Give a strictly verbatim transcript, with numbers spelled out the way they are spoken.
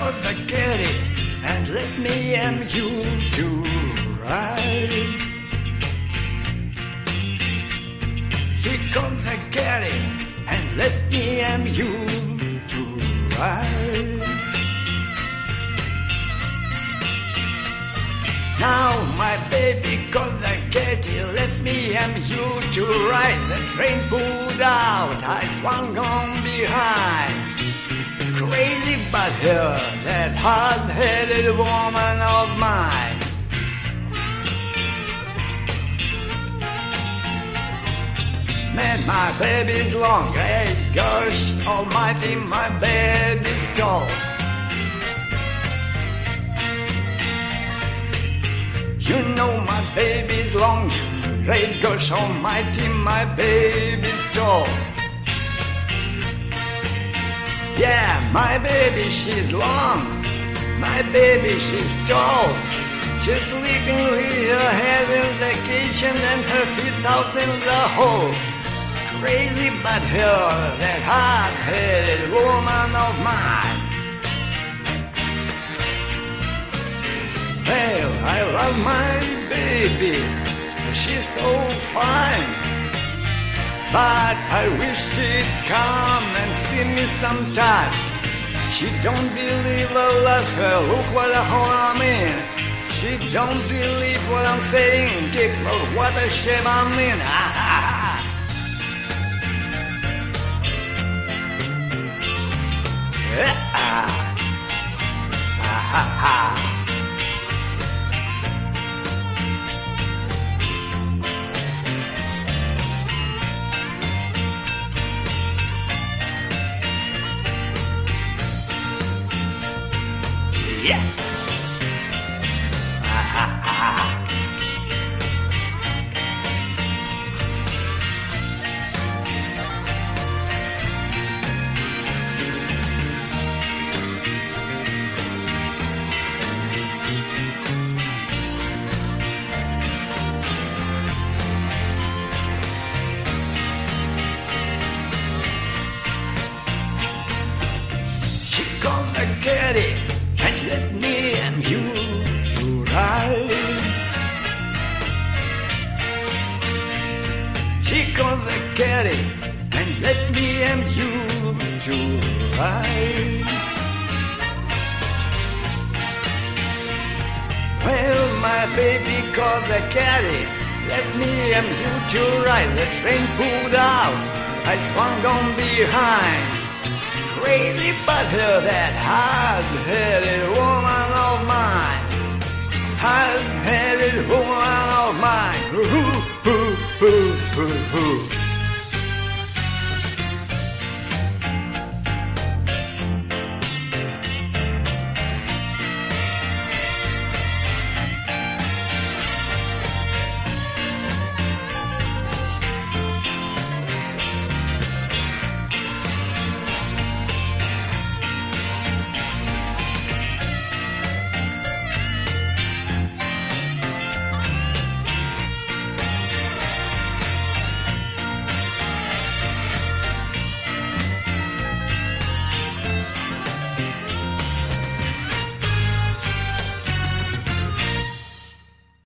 caught the caddy and left me and you to ride. She caught the caddy and left me and you to ride. Now my baby caught the caddy, left me and you to ride. The train pulled out, I swung on behind. Crazy but her, that hard-headed woman of mine. Man, my baby's long, hey gosh almighty, my baby's tall. You know my baby's long, great gosh almighty, my baby's tall. Yeah, my baby, she's long, my baby, she's tall. She's sleeping with her head in the kitchen and her feet out in the hall. Crazy but her, that hard-headed woman of mine. Well, I love my baby, she's so fine. But I wish she'd come and see me sometime. She don't believe I love her, look what a hole I'm in. She don't believe what I'm saying, dick, look what a shame I'm in. Ah, ah, ah. Ah, ah, ah, ah, ah. Yeah. Ah, ah, ah. She called the caddy and left me and you to ride. She called the caddy and left me and you to ride. Well, my baby called the caddy, left me and you to ride. The train pulled out, I swung on behind. Crazy but her, that hard-headed woman of mine. Hard-headed woman of mine. Ooh, ooh, ooh, ooh, ooh.